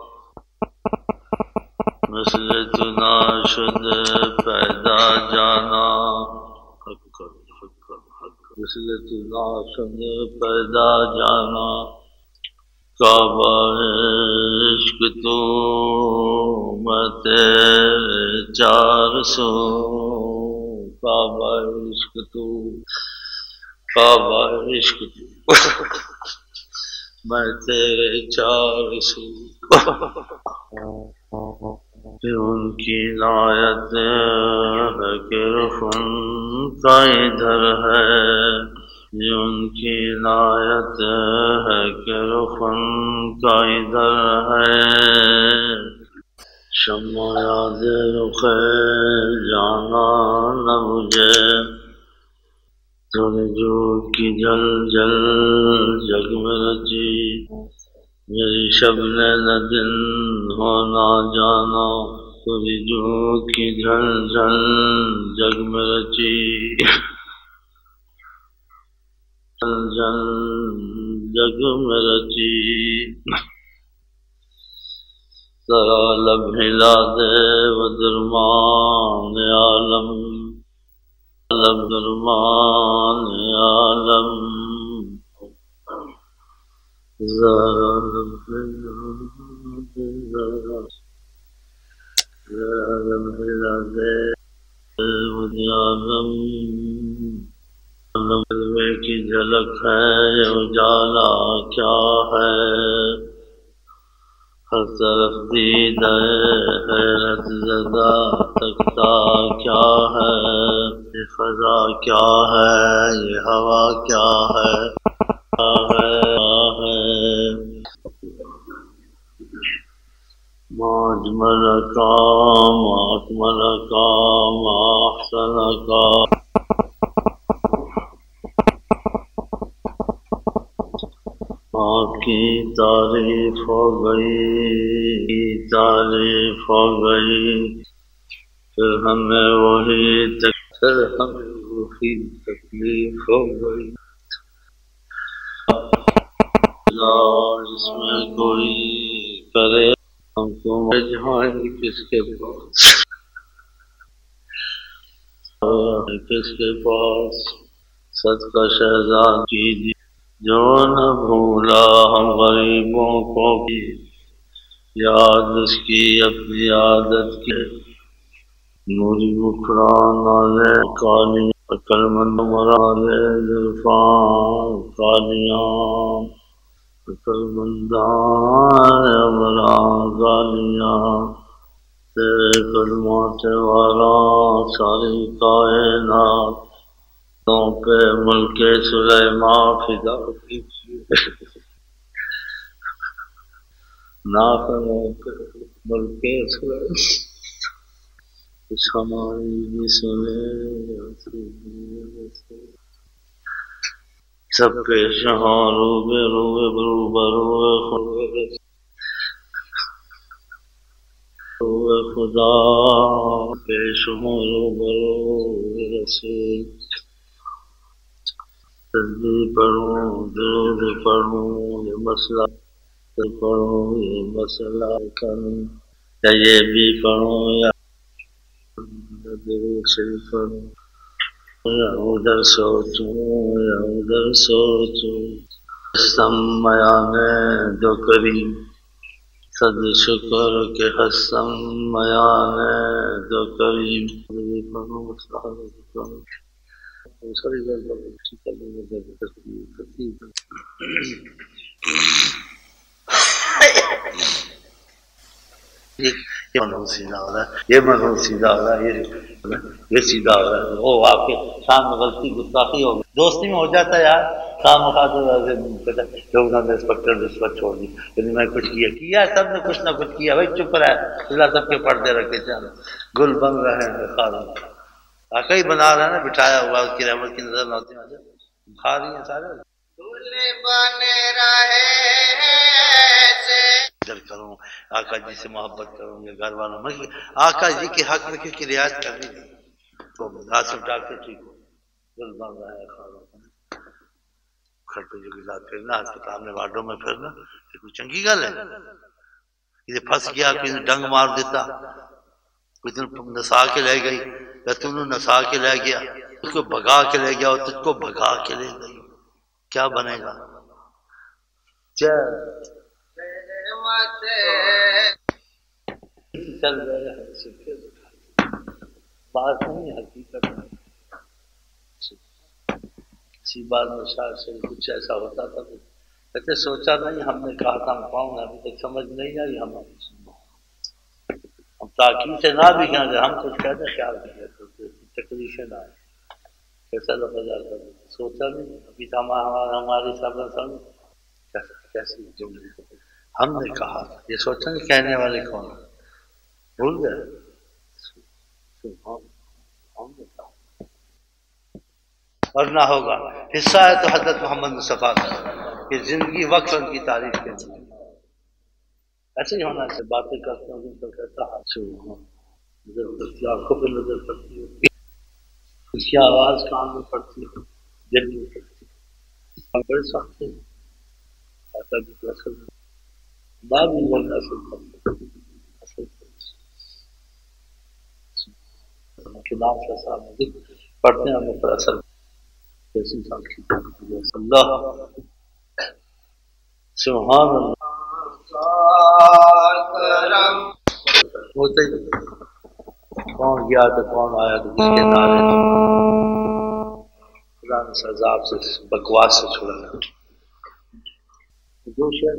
مثل تو ناشد پیدا جانا، مثل تو ناشد پیدا جانا، کعبہ عشق تو میں تیرے چار سو، کعبہ عشق تو، کعبہ عشق تو میں تیرے چار سو، ان کی عنایت ہے کہ رخن کا ادھر ہے، ان کی عنایت ہے کہ رخن کا ادھر ہے، شمع یاد رخ جانا نہ مجھے، تیرے جود کی جل جل جگ میں رچی، میری شب نے نہ دن ہونا جانا، تیری جود کی جھل جھل جگ میں رچی، جل جل جگ میں رچی، ذرا لب ہلا دے وہ درمان عالم، لب درمان عالم، ذرا لب ہلا دے وہ عالم، علوے کی جھلک ہے یہ اجالا کیا ہے، ہر طرف دیدہ حیرت زدہ تکتا کیا ہے، یہ فضا کیا ہے یہ ہوا کیا ہے، ما اجمل کا ما اکمل کا ما احسن کا، آپ کی تعریف ہو گئی، تعریف ہو گئی، پھر ہمیں وہی تکلیف ہو گئی، جس میں کوئی کرے ہم کو جہاں کس کے پاس، کس کے پاس صدقہ شہزاد کی دی، جو نہ بھولا ہم غریبوں کو بھی، یاد اس کی اپنی عادت کے، نوری مکران والے کالی عقل مند مرالے زلفان کالیاں، عقل مندان امران کالیاں، تیرے کلمات والا ساری کائنات تو پہ ملک سلیمان فدا کیجیے، ناخنوں پہ ملک سلیمان کچھ ہماری بھی سنے سب پیش ہاں روبے روبے روبے خدا پیش ہوں روبے رسول تصویر پڑھوں درود پڑھوں یہ مسئلہ پڑھوں یہ مسئلہ کروں یا یہ بھی پڑھوں یا درود شریف پڑھوں یا ادھر سوچوں یا ادھر سوچوں حسن میانے جو کریم صد شکر کے حسن میانے جو کریم یہ منحوس سیدھا ہو رہا ہے یہ منحوس سیدھا ہو رہا ہے یہ سیدھا ہو رہا ہے وہ آپ کے سامنے غلطی گستاخی ہو گئی دوستی میں ہو جاتا ہے یار کام لوگ انسپیکٹر رشوت چھوڑ دی یعنی میں کچھ کیا سب نے کچھ نہ کچھ کیا بھائی چپ رہا ہے اللہ سب کے پردے رکھے چل گل بن رہے ہیں واقعی بنا رہے ہیں نا بٹھایا ہوا اس کی رحمت کی نظر نہ ہوتی کھا رہی ہیں سارے کروں آقا جی سے محبت کروں یا گھر والوں میں آقا جی کے حق رکھے کی رعایت کرنی تو آصف ڈاکٹر ٹھیک ہو دل بن رہا ہے گھر پہ جو گزار پھرنا اسپتال میں وارڈوں میں پھرنا یہ کوئی چنگی گل ہے یہ پھنس گیا کوئی ڈنگ مار دیتا کوئی دن نسا کے لے گئی یا تم نے نسا کے لے گیا اس کو بھگا کے لے گیا اور تجھ کو بھگا کے لے گئی کیا بنے گا چل رہے بات نہیں حقیقت اسی بات میں شاید سے کچھ ایسا ہوتا تھا کہتے سوچا نہیں ہم نے کہا تھا ہم پاؤں گا ابھی تک سمجھ نہیں آئی ہماری ہم تاکید سے نہ بھی کہاں ہم کچھ کہتے خیال نہیں تکلیفیں نہ آئے کیسا لفظ آتا سوچا نہیں ابھی تو ہماری سب کیسی جملے ہم نے کہا یہ سوچا نہیں کہنے والے کون بھول گئے ہم نے کہا اور نہ ہوگا حصہ ہے تو حضرت محمد مصطفیٰ کا کہ زندگی وقت ان کی تعریف کے لیے ایسے ہی ہونا سے باتیں کرتے ہیں ان کو کہتا نظر پڑتی آنکھوں پہ نظر پڑتی ہے اس کی آواز کان میں پڑتی ہے دل میں پڑتی ہے بڑے سخت ہیں ایسا بھی تو اصل بات بھی بولنا اصل کتاب کے سامنے پڑھتے ہیں ہمیں پر اثر اللہ سبحان اللہ ہوتے کون گیا تو کون آیا تو کس کے نعرے خدا نے عذاب سے بکواس سے چھڑایا جو شہر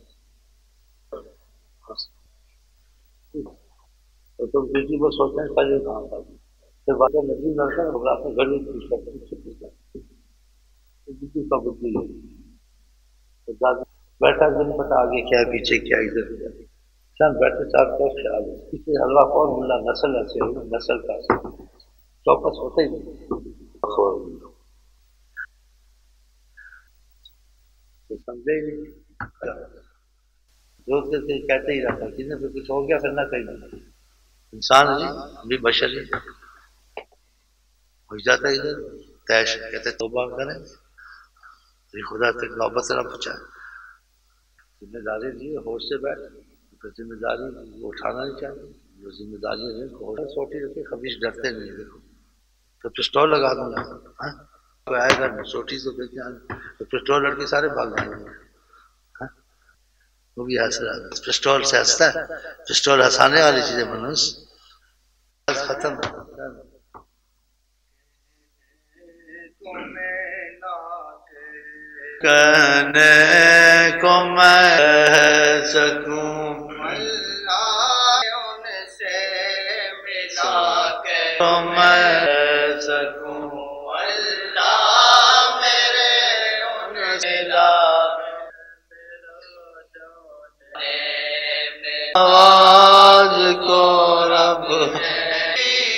تو تم کسی کو سوچتے ہیں پہلے کہاں تھا پھر بات ندی لڑکا ہوگا اپنے گھر میں پوچھ کرتے بیٹھا دن پتا آگے کیا پیچھے کیا ادھر چند بیٹھے چار کا خیال ہے پیچھے حلوہ کون ملا نسل ایسے ہوگا نسل کا چوکس ہوتا ہی نہیں سمجھے ہی نہیں جو کہتے ہی رہتا ہے کسی پہ کچھ ہو گیا پھر نہ کہیں انسان جی بھی بشر ہی ہو جاتا ہے ادھر تیش کہتے توبہ کریں خدا تک نوبت نہ پہنچا ذمہ داری دی ہوش سے بیٹھ پھر ذمہ داری اٹھانا نہیں چاہیے جو ذمہ داری ہے سوٹی رکھے خبیص ڈرتے نہیں دیکھو تو پسٹول لگا دوں گا کوئی آئے گا سوٹی سے تو پسٹول لڑکے سارے بھاگ جائیں گے وہ بھی ہنس رہا ہے پسٹول سے ہنستا ہے پسٹول ہنسانے والی چیزیں منوس ختم کہنے کو میں سکوں اللہ ان سے ملا کے تو میں سکوں اللہ میرے ان سے ملا آواز کو رب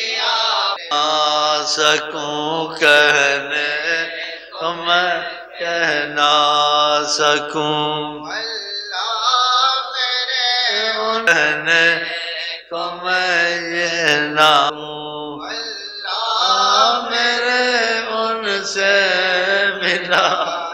سکوں کہنے کو میں کہہ نہ سکوں، کہنے کو میں یہ نہ ہوں، میرے ان سے ملا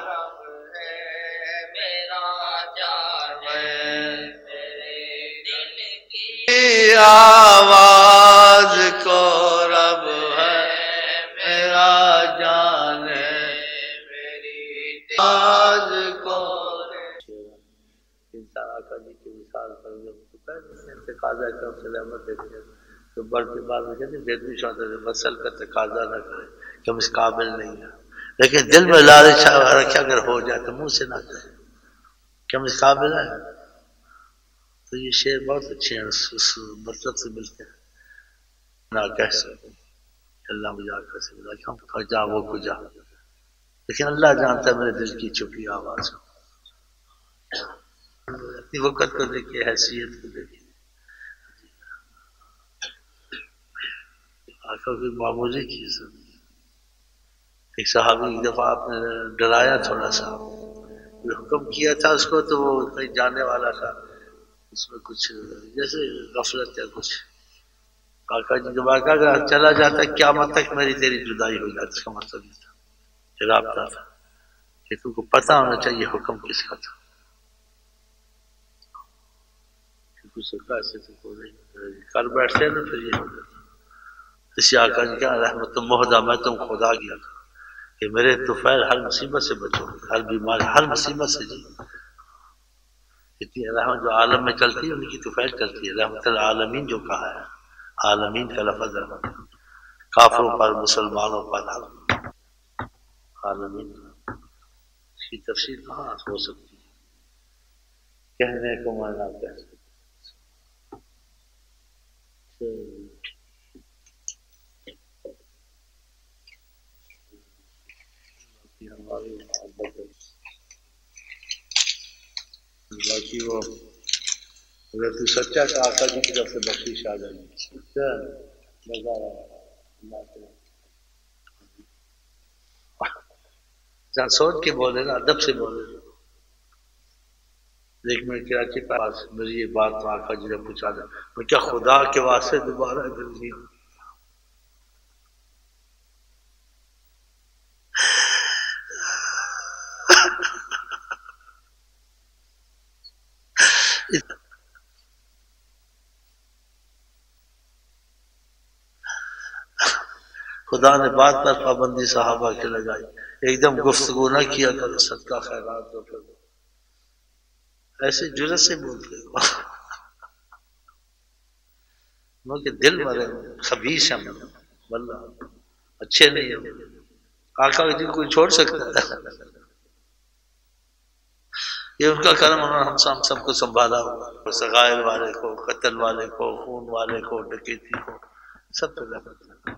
آواز کو رب ہے میرا جانے میری آواز کو۔ انسان آقا جی کی مثال پر تقاضا کر سے رحمت دیکھتے ہیں تو بڑھتے بعد میں کہتے ہیں بیدوی شاہدہ مسل کا تقاضا نہ کرے کہ ہم اس قابل نہیں ہیں، لیکن دل میں لالچ رکھا اگر ہو جائے تو منہ سے نہ کہے کہ ہم اس قابل ہیں۔ تو یہ شعر بہت اچھے ہیں، اس مطلب سے ملتے ہیں، نہ کہہ سکوں اللہ مجھے آقا سے ملا کہ ہم جا وہ کو جا، لیکن اللہ جانتا ہے میرے دل کی چھپی آواز کو۔ اپنی وقت کو دیکھیے، حیثیت کو دیکھیے، آقا کی معمولی چیز۔ ایک صحابی ایک دفعہ آپ نے ڈرایا تھوڑا سا، حکم کیا تھا اس کو تو وہ کہیں جانے والا تھا، اس میں کچھ جیسے غفلت یا کچھ، آقا جی جب آقا اگر چلا جاتا قیامت تک میری تیری جدائی ہو جاتی، اس کا مطلب یہ تھا کہ رابطہ تھا کہ تم کو پتہ ہونا چاہیے حکم کس کا تھا، کچھ ایسے تو کر بیٹھتے ہیں نا پھر یہ ہو جاتا۔ اسی آقا جی کا رحمت مہدہ میں تم خدا کیا تھا کہ میرے طفیل ہر مصیبت سے بچو، ہر بیماری ہر مصیبت سے جی، اتنی رحمت جو عالم میں چلتی ہے ان کی طفیل چلتی ہے۔ رحمت العالمین جو کہا ہے، عالمین کا لفظ رحمت، کافروں پر مسلمانوں پر عالمین، اس کی تفسیر کہاں ہو سکتی ہے، کہنے کو میں نہ کہہ سکتا۔ ہماری محبت باقی وہ اگر تو سچا کا آقا جی کی طرف سے بخشش آ جائے انسان سوچ کے بولے نا، ادب سے بولے۔ ایک میں کراچی پاس میری یہ بات تو آقا جی نے پوچھا تھا، میں کیا خدا کے واسطے دوبارہ دل نہیں خدا نے بات پر پابندی صحابہ کے لگائی، ایک دم گفتگو نہ کیا کرو، صدقہ خیرات دو، پھر ایسے جرت سے بولتے ہو کہ دل مرے خبیث ہیں، واللہ اچھے نہیں ہیں۔ آقا جی کوئی چھوڑ سکتا ہے؟ یہ ان کا کرم، انہوں نے ہم سب کو سنبھالا ہوا، سغائر والے کو، قتل والے کو، خون والے کو، ڈکیتی کو، سب پہ رحمت۔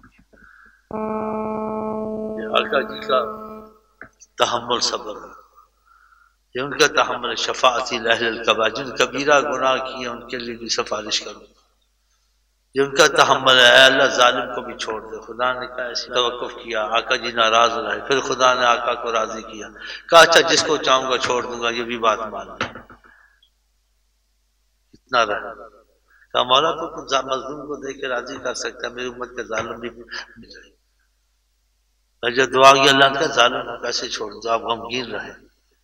یہ آقا جی کا تحمل صبر ہے، یہ ان کا تحمل شفاعتی لأہل الکبائر، جن کبیرہ گناہ کیے ان کے لیے بھی سفارش کروں، یہ ان کا تحمل ہے۔ اے اللہ ظالم کو بھی چھوڑ دے، خدا نے کہا ایسی توقف کیا، آقا جی ناراض رہے، پھر خدا نے آقا کو راضی کیا، کہا اچھا جس کو چاہوں گا چھوڑ دوں گا، یہ بھی بات مانو، اتنا رہا۔ کہا مولا تو مظلوم کو دیکھ کے راضی کر سکتا ہے، میری امت کا ظالم بھی جائے۔ میں جو دعا کی اللہ نے کہا ظالم کو کیسے چھوڑ دو، آپ غمگین رہے۔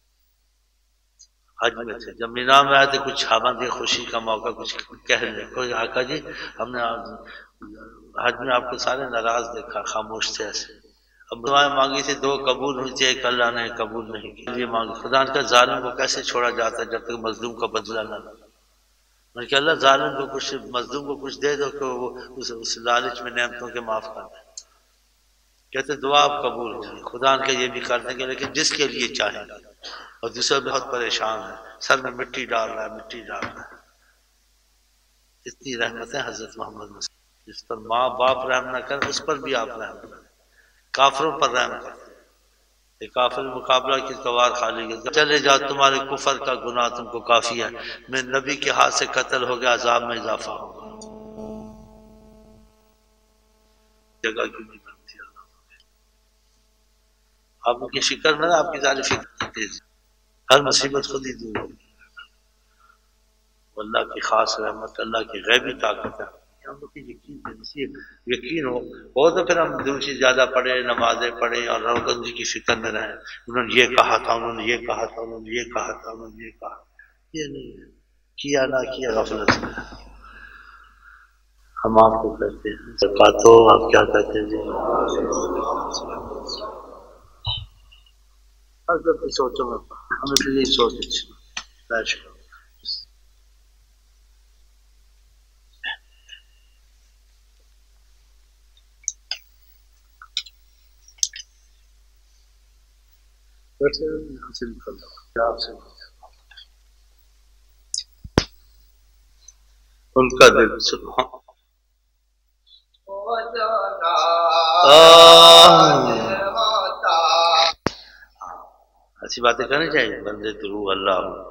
حج میں تھے، جب مینا میں آئے تھے، کچھ صحابہ تھے، خوشی کا موقع کچھ کہہ لیں، کوئی آقا جی ہم نے حج میں آپ کو سارے ناراض دیکھا، خاموش تھے ایسے، اب دعائیں مانگی تھی، 2 قبول ہوئی تھی، ایک اللہ نے قبول نہیں کی، یہ مانگی، خدا نے کہا ظالم کو کیسے چھوڑا جاتا ہے جب تک مظلوم کا بدلہ نہ لے۔ میں کہ اللہ ظالم کو کچھ، مظلوم کو کچھ دے دو کہ وہ اس لالچ میں نعمتوں کے معاف کر دیں۔ کہتے دعا آپ قبول ہوگی، خدا نے کہا یہ بھی کر دیں گے، لیکن جس کے لیے چاہیں گے۔ اور دوسرا بہت پریشان ہے، سر میں مٹی ڈال رہا ہے، مٹی ڈال رہا ہے۔ اتنی رحمتیں حضرت محمد میں، جس پر ماں باپ رحم نہ کریں اس پر بھی آپ رحم کریں، کافروں پر رحم کریں۔ ایک کافر مقابلہ کی توار خالی گئی، چلے جاؤ تمہارے کفر کا گناہ تم کو کافی ہے، میں نبی کے ہاتھ سے قتل ہو گیا، عذاب میں اضافہ ہوگا۔ جگہ کیوں نہیں بنتی اللہ؟ آپ ان کی فکر نہ، آپ کی ذاتی فکر تیز، ہر مصیبت خود ہی دور ہوگی۔ اللہ کی خاص رحمت، اللہ کی غیبی طاقت ہے، ہم لوگ کی یقین یقین ہو تو پھر ہم دوسری زیادہ پڑھیں، نمازیں پڑھیں اور روگندی کی فکر میں رہیں، انہوں نے یہ کہا تھا، انہوں نے یہ کہا تھا، انہوں نے یہ کہا تھا، انہوں نے یہ کہا، یہ نہیں ہے، کیا نہ کیا غفلت میں۔ ہم آپ کو کہتے ہیں باتوں، آپ کیا کہتے ہیں جی؟ حضرت کی سوچوں میں ہمیں تو یہی سوچ اچھی حاصل کر لو آپ سے ان کا دل ایسی باتیں کرنی چاہیے، بندے تو روح اللہ ہو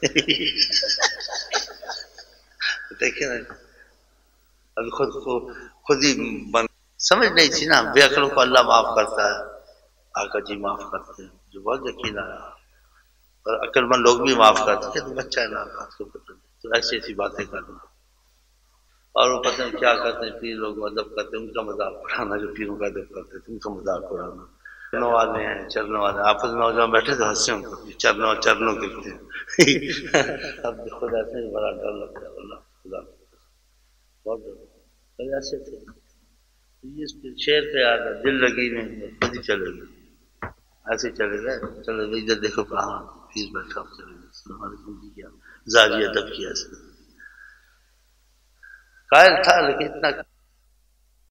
دیکھیں نا، ابھی خود ہی سمجھ نہیں تھی نا، بے عقلوں کو اللہ معاف کرتا ہے، آقا جی معاف کرتے ہیں، جو بہت یقین آیا، اور عقل مند لوگ بھی معاف کرتے ہیں، تو بچہ ہے نا آپ کو پتہ نہیں، تو ایسی ایسی باتیں کرنا، اور وہ پتہ نہیں کیا کرتے ہیں، پیر لوگ ادب کرتے ہیں، ان کا مذاق اڑانا، جو پیروں کا ادب کرتے ہیں ان کا مذاق اڑانا، چرنوں والے ہیں، چرنوں والے آپس میں نوجوان بیٹھے تو ہنسے ان کو، چرنوں کہتے ہیں اب خدا سے بڑا ڈر لگتا ہے، اللہ خدا بہت ڈر ایسے تھے، یہ شیر پہ آ گیا، دل لگی نہیں خود ہی چلے گئے، ایسے چلے گئے، چلے گئے ادھر دیکھو کہاں پیر بیٹھا، چلے گئے، السلام علیکم جی، کیا زاویہ ادب کیا، قائل تھا لیکن اتنا